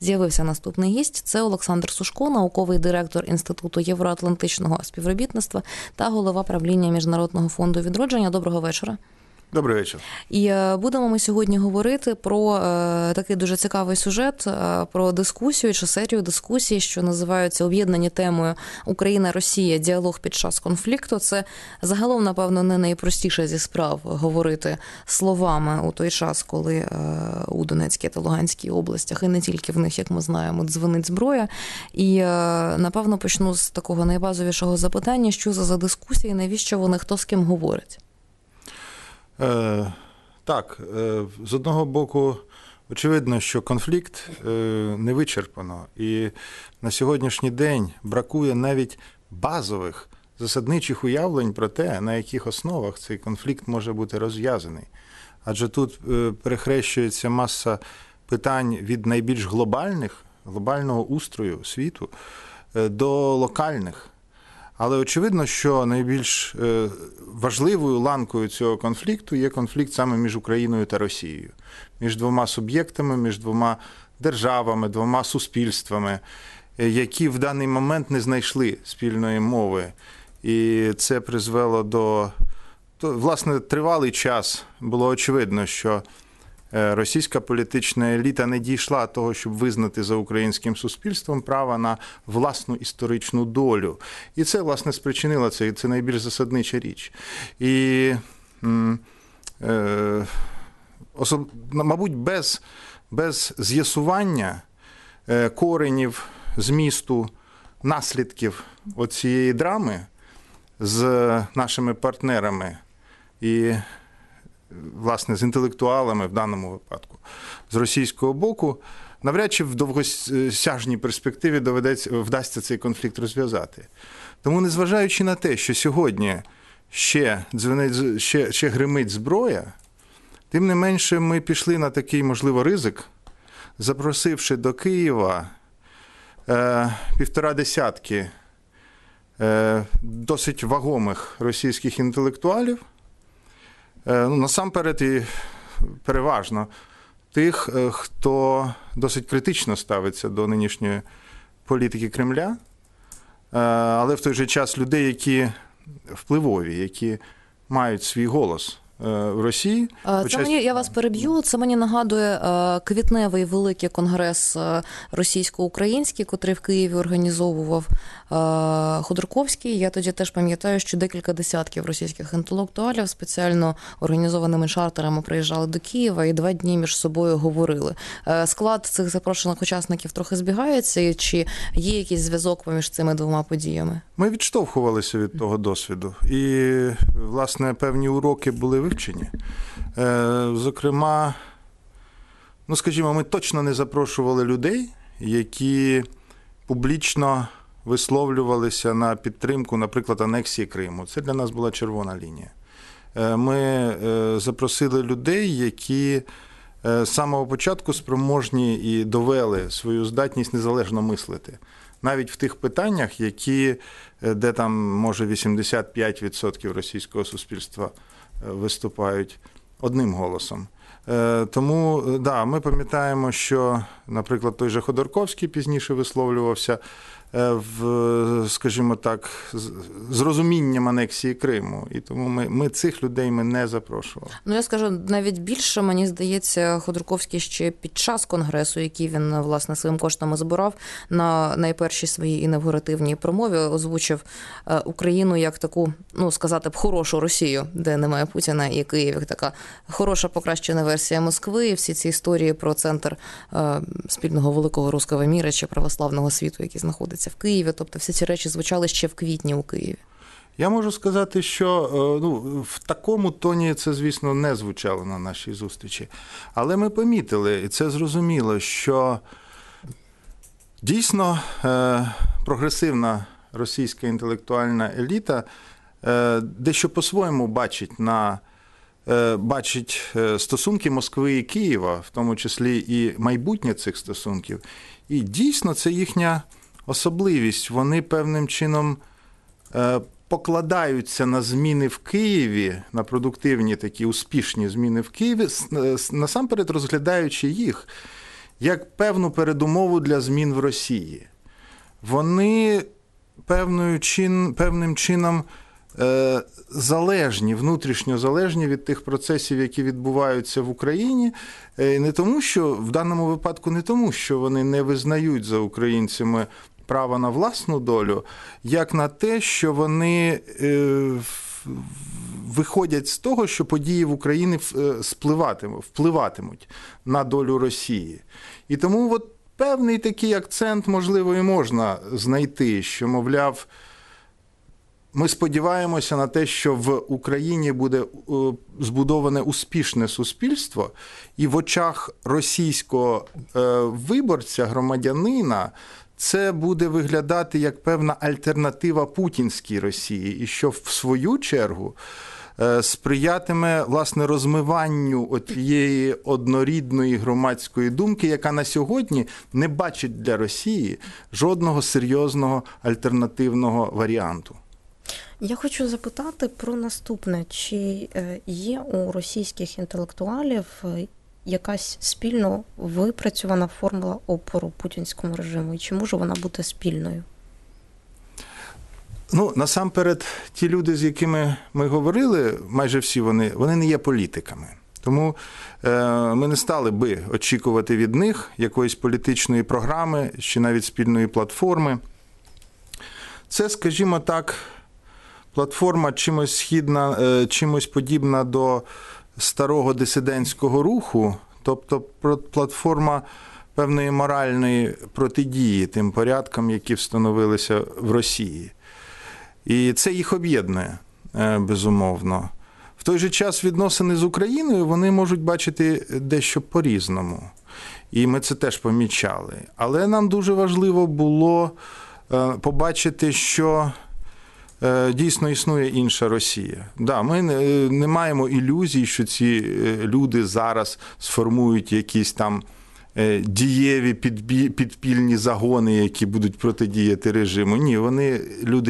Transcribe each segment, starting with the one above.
з'явився наступний гість. Це Олександр Сушко, науковий директор Інституту євроатлантичного співробітництва та голова правління Міжнародного фонду відродження. Доброго вечора. Добрий вечір. І будемо ми сьогодні говорити про такий дуже цікавий сюжет, про дискусію чи серію дискусій, що називаються об'єднані темою «Україна-Росія. Діалог під час конфлікту». Це загалом, напевно, не найпростіше зі справ говорити словами у той час, коли у Донецькій та Луганській областях, і не тільки в них, як ми знаємо, дзвенить зброя. І, напевно, почну з такого найбазовішого запитання, що за дискусії, навіщо вони, хто з ким говорить? Так, з одного боку, очевидно, що конфлікт не вичерпано. І на сьогоднішній день бракує навіть базових засадничих уявлень про те, на яких основах цей конфлікт може бути розв'язаний. Адже тут перехрещується маса питань від найбільш глобального устрою світу до локальних. Але очевидно, що найбільш важливою ланкою цього конфлікту є конфлікт саме між Україною та Росією. Між двома суб'єктами, між двома державами, двома суспільствами, які в даний момент не знайшли спільної мови. І це призвело до... Власне, тривалий час було очевидно, що російська політична еліта не дійшла того, щоб визнати за українським суспільством право на власну історичну долю. І це, власне, спричинило це найбільш засаднича річ. І, мабуть, без з'ясування коренів, змісту, наслідків оцієї драми з нашими партнерами і, власне, з інтелектуалами в даному випадку, з російського боку, навряд чи в довгосяжній перспективі вдасться цей конфлікт розв'язати. Тому, незважаючи на те, що сьогодні ще гримить зброя, тим не менше ми пішли на такий, можливо, ризик, запросивши до Києва 1,5 десятки досить вагомих російських інтелектуалів, насамперед і переважно тих, хто досить критично ставиться до нинішньої політики Кремля, але в той же час людей, які впливові, які мають свій голос в Росії. Я вас переб'ю. Це мені нагадує квітневий великий конгрес російсько-український, котрий в Києві організовував Ходорковський. Я тоді теж пам'ятаю, що декілька десятків російських інтелектуалів спеціально організованими чартерами приїжджали до Києва і 2 дні між собою говорили. Склад цих запрошених учасників трохи збігається, чи є якийсь зв'язок поміж цими двома подіями? Ми відштовхувалися від того досвіду. І, власне, певні уроки були вивчені. Зокрема, скажімо, ми точно не запрошували людей, які публічно висловлювалися на підтримку, наприклад, анексії Криму. Це для нас була червона лінія. Ми запросили людей, які з самого початку спроможні і довели свою здатність незалежно мислити. Навіть в тих питаннях, де там, може, 85% російського суспільства виступають одним голосом. Тому, да, ми пам'ятаємо, що, наприклад, той же Ходорковський пізніше висловлювався скажімо так, з розумінням анексії Криму. І тому ми цих людей не запрошували. Я скажу навіть більше, мені здається, Ходорковський ще під час конгресу, який він, власне, своїм коштами збирав, на найпершій своїй інавгуративній промові озвучив Україну як таку, сказати б, хорошу Росію, де немає Путіна, і Київ як така хороша покращена версія Москви, і всі ці історії про центр спільного великого руського міра чи православного світу, який знаходиться в Києві. Тобто всі ці речі звучали ще в квітні у Києві. Я можу сказати, що в такому тоні це, звісно, не звучало на нашій зустрічі. Але ми помітили, і це зрозуміло, що дійсно прогресивна російська інтелектуальна еліта дещо по-своєму бачить стосунки Москви і Києва, в тому числі і майбутнє цих стосунків. І дійсно це їхня особливість. Вони певним чином покладаються на зміни в Києві, на продуктивні такі успішні зміни в Києві, насамперед розглядаючи їх як певну передумову для змін в Росії. Вони певним чином залежні, внутрішньо залежні від тих процесів, які відбуваються в Україні. Не тому, що в даному випадку не тому, що вони не визнають за українцями права на власну долю, як на те, що вони виходять з того, що події в Україні впливатимуть на долю Росії. І тому от певний такий акцент, можливо, і можна знайти, що, мовляв, ми сподіваємося на те, що в Україні буде збудоване успішне суспільство, і в очах російського виборця, громадянина, це буде виглядати як певна альтернатива путінській Росії, і що в свою чергу сприятиме, власне, розмиванню тієї однорідної громадської думки, яка на сьогодні не бачить для Росії жодного серйозного альтернативного варіанту. Я хочу запитати про наступне. Чи є у російських інтелектуалів якась спільно випрацьована формула опору путінському режиму? І чи може вона бути спільною? Насамперед, ті люди, з якими ми говорили, майже всі вони не є політиками. Тому ми не стали би очікувати від них якоїсь політичної програми чи навіть спільної платформи. Це, скажімо так, платформа чимось східна, чимось подібна до старого дисидентського руху, тобто платформа певної моральної протидії тим порядкам, які встановилися в Росії. І це їх об'єднує, безумовно. В той же час відносини з Україною вони можуть бачити дещо по-різному. І ми це теж помічали. Але нам дуже важливо було побачити, що дійсно існує інша Росія. Да, ми не маємо ілюзій, що ці люди зараз сформують якісь там дієві підпільні загони, які будуть протидіяти режиму. Ні, вони люди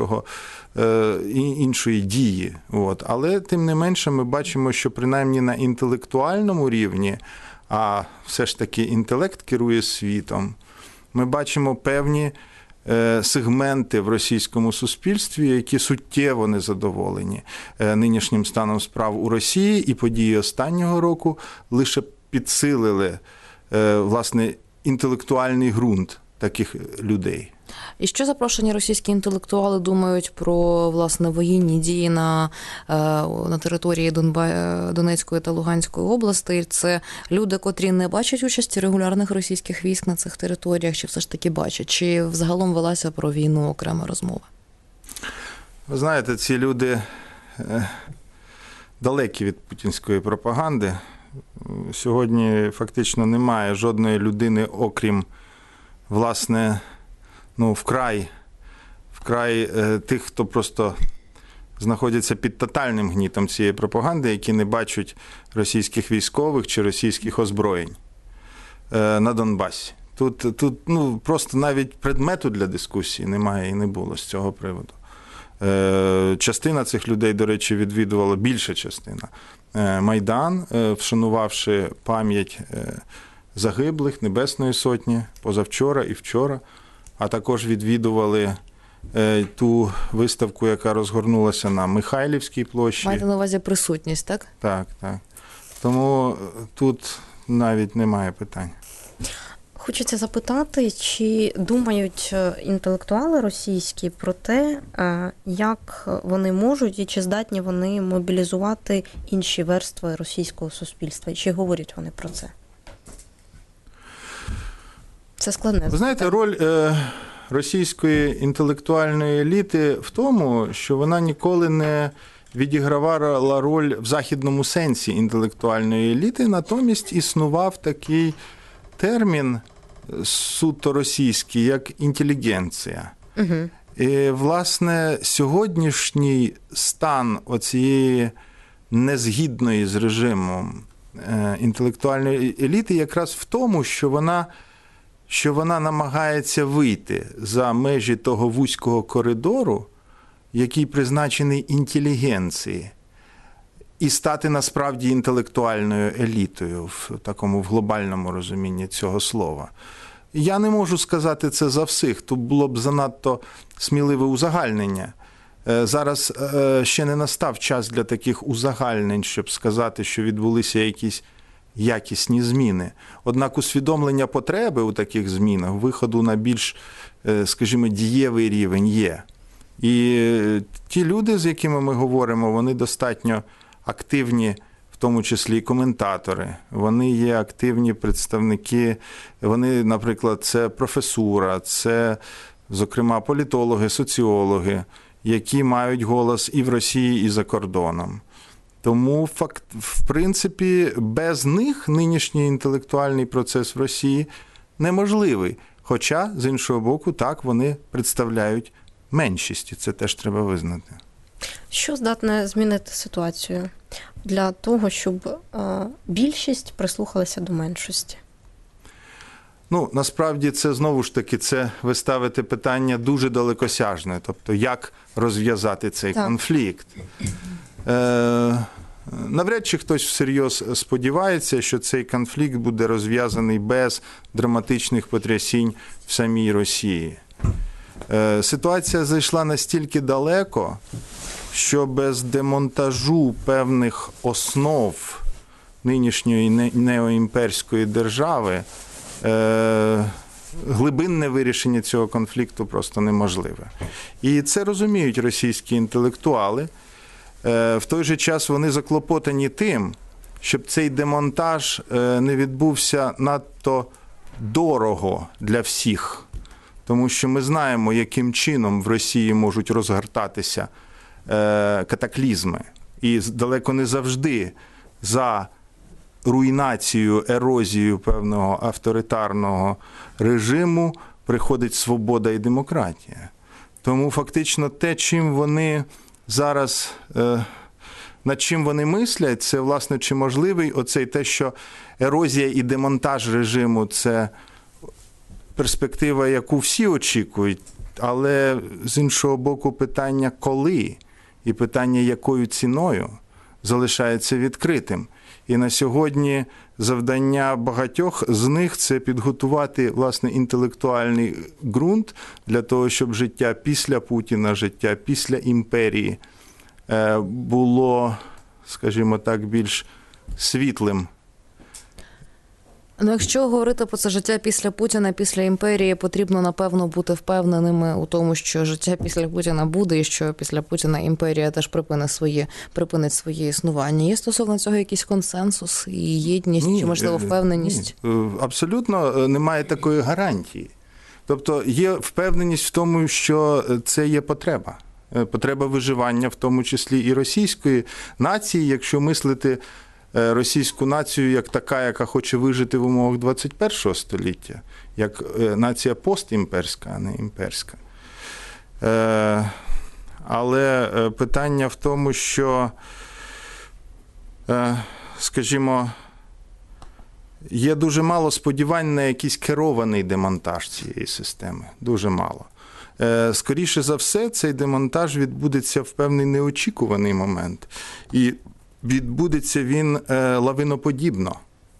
іншої дії. Але тим не менше ми бачимо, що принаймні на інтелектуальному рівні, а все ж таки інтелект керує світом, ми бачимо певні сегменти в російському суспільстві, які суттєво незадоволені нинішнім станом справ у Росії, і події останнього року лише підсилили, власне, інтелектуальний ґрунт таких людей. І що запрошені російські інтелектуали думають про, власне, воєнні дії на території Донецької та Луганської областей? Це люди, котрі не бачать участі регулярних російських військ на цих територіях, чи все ж таки бачать? Чи взагалом велася про війну окрема розмова? Ви знаєте, ці люди далекі від путінської пропаганди. Сьогодні фактично немає жодної людини, окрім, власне, вкрай тих, хто просто знаходяться під тотальним гнітом цієї пропаганди, які не бачать російських військових чи російських озброєнь на Донбасі. Тут просто навіть предмету для дискусії немає і не було з цього приводу. Частина цих людей, до речі, відвідувала, більша частина, Майдан, вшанувавши пам'ять загиблих Небесної Сотні позавчора і вчора, а також відвідували ту виставку, яка розгорнулася на Михайлівській площі. Маєте на увазі присутність, так? Так. Тому тут навіть немає питань. Хочеться запитати, чи думають інтелектуали російські про те, як вони можуть і чи здатні вони мобілізувати інші верстви російського суспільства? Чи говорять вони про це? Це складне. Ви знаєте, роль російської інтелектуальної еліти в тому, що вона ніколи не відігравала роль в західному сенсі інтелектуальної еліти, натомість існував такий термін суто російський, як інтелігенція. Угу. І, власне, сьогоднішній стан оцієї незгідної з режимом інтелектуальної еліти якраз в тому, що вона намагається вийти за межі того вузького коридору, який призначений інтелігенції, і стати насправді інтелектуальною елітою в такому в глобальному розумінні цього слова. Я не можу сказати це за всіх, тут було б занадто сміливе узагальнення. Зараз ще не настав час для таких узагальнень, щоб сказати, що відбулися якісь якісні зміни. Однак усвідомлення потреби у таких змінах, виходу на більш, скажімо, дієвий рівень є. І ті люди, з якими ми говоримо, вони достатньо активні, в тому числі і коментатори. Вони є активні представники, вони, наприклад, це професура, це, зокрема, політологи, соціологи, які мають голос і в Росії, і за кордоном. Тому, в принципі, без них нинішній інтелектуальний процес в Росії неможливий. Хоча, з іншого боку, так, вони представляють меншість, і це теж треба визнати. Що здатне змінити ситуацію для того, щоб більшість прислухалася до меншості? Ну, насправді, це, знову ж таки, це ви ставите питання дуже далекосяжне. Тобто, як розв'язати цей конфлікт. Навряд чи хтось всерйоз сподівається, що цей конфлікт буде розв'язаний без драматичних потрясінь в самій Росії. Ситуація зайшла настільки далеко, що без демонтажу певних основ нинішньої неоімперської держави глибинне вирішення цього конфлікту просто неможливе. І це розуміють російські інтелектуали. В той же час вони заклопотані тим, щоб цей демонтаж не відбувся надто дорого для всіх. Тому що ми знаємо, яким чином в Росії можуть розгортатися катаклізми. І далеко не завжди за руйнацію, ерозію певного авторитарного режиму приходить свобода і демократія. Тому фактично те, чим вони зараз, над чим вони мислять, це, власне, чи можливий оцей те, що ерозія і демонтаж режиму – це перспектива, яку всі очікують, але, з іншого боку, питання коли і питання якою ціною залишається відкритим. І на сьогодні завдання багатьох з них – це підготувати, власне, інтелектуальний ґрунт для того, щоб життя після Путіна, життя після імперії було, скажімо так, більш світлим. Ну, якщо говорити про це життя після Путіна, після імперії, потрібно, напевно, бути впевненими у тому, що життя після Путіна буде, і що після Путіна імперія теж припинить своє існування. Є стосовно цього якийсь консенсус і єдність, чи, можливо, впевненість? Ні, абсолютно немає такої гарантії. Тобто є впевненість в тому, що це є потреба. Потреба виживання, в тому числі і російської нації, якщо мислити російську націю як така, яка хоче вижити в умовах 21 століття, як нація постімперська, а не імперська. Але питання в тому, що, скажімо, є дуже мало сподівань на якийсь керований демонтаж цієї системи. Дуже мало. Скоріше за все, цей демонтаж відбудеться в певний неочікуваний момент. І відбудеться він лавиноподібно.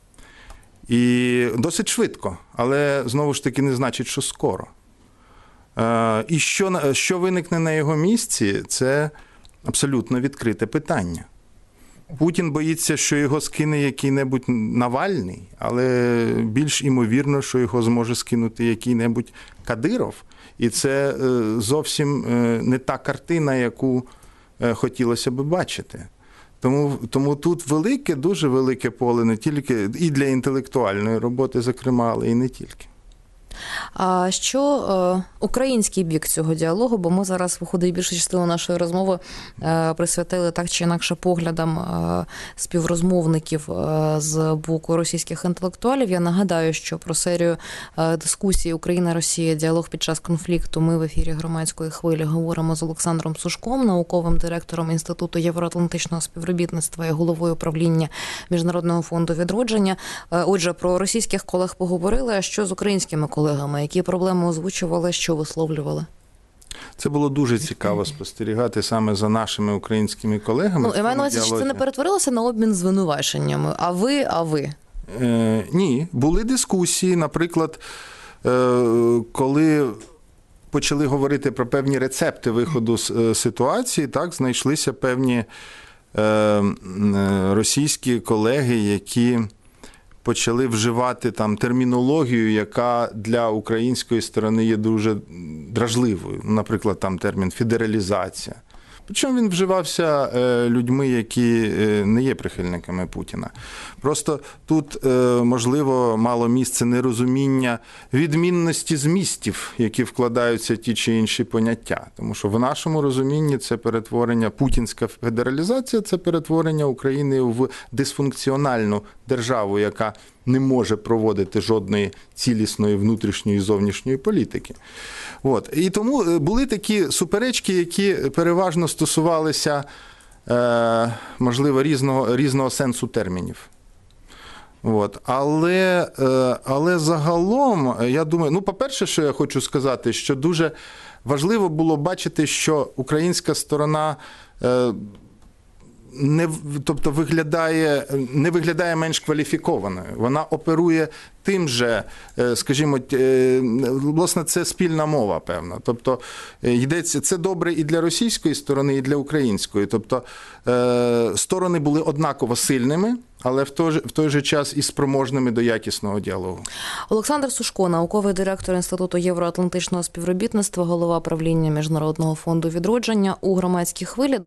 І досить швидко, але, знову ж таки, не значить, що скоро. І що виникне на його місці, це абсолютно відкрите питання. Путін боїться, що його скине який-небудь Навальний, але більш імовірно, що його зможе скинути який-небудь Кадиров. І це зовсім не та картина, яку хотілося би бачити. Тому тут велике, дуже велике поле не тільки і для інтелектуальної роботи, зокрема, але і не тільки. А що український бік цього діалогу, бо ми зараз, виходить, більшу частину нашої розмови присвятили так чи інакше поглядам співрозмовників з боку російських інтелектуалів. Я нагадаю, що про серію дискусій «Україна-Росія. Діалог під час конфлікту» ми в ефірі «Громадської хвилі» говоримо з Олександром Сушком, науковим директором Інституту євроатлантичного співробітництва і головою управління Міжнародного фонду відродження. Отже, про російських колег поговорили, а що з українськими колегами? Які проблеми озвучували, що висловлювали? Це було дуже цікаво спостерігати саме за нашими українськими колегами. Я маю на увазі, що це не перетворилося на обмін звинуваченнями. А ви? Ні, були дискусії, наприклад, коли почали говорити про певні рецепти виходу з ситуації, так, знайшлися певні російські колеги, які почали вживати там термінологію, яка для української сторони є дуже дражливою. Наприклад, там термін «федералізація». Причому він вживався людьми, які не є прихильниками Путіна. Просто тут, можливо, мало місце нерозуміння відмінності змістів, які вкладаються ті чи інші поняття. Тому що в нашому розумінні це перетворення, путінська федералізація – це перетворення України в дисфункціональну державу, яка не може проводити жодної цілісної внутрішньої і зовнішньої політики. От. І тому були такі суперечки, які переважно стосувалися, можливо, різного сенсу термінів. От. Але загалом, я думаю, по-перше, що я хочу сказати, що дуже важливо було бачити, що українська сторона не виглядає менш кваліфікованою. Вона оперує тим же, скажімо, власне, це спільна мова, певна. Тобто, йдеться, це добре і для російської сторони, і для української. Тобто, сторони були однаково сильними, але в той же час і спроможними до якісного діалогу. Олександр Сушко, науковий директор Інституту євроатлантичного співробітництва, голова правління Міжнародного фонду відродження у «Громадській хвилі».